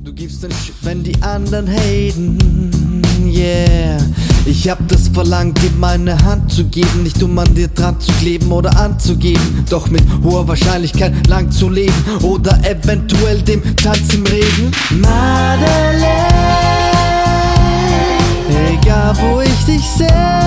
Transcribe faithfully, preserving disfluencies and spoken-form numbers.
Du gibst den Sch wenn die anderen haten, yeah. Ich hab das verlangt, dir meine Hand zu geben, nicht um an dir dran zu kleben oder anzugeben, doch mit hoher Wahrscheinlichkeit lang zu leben oder eventuell dem Tanz im Regen. Madeleine, egal wo ich dich sehe,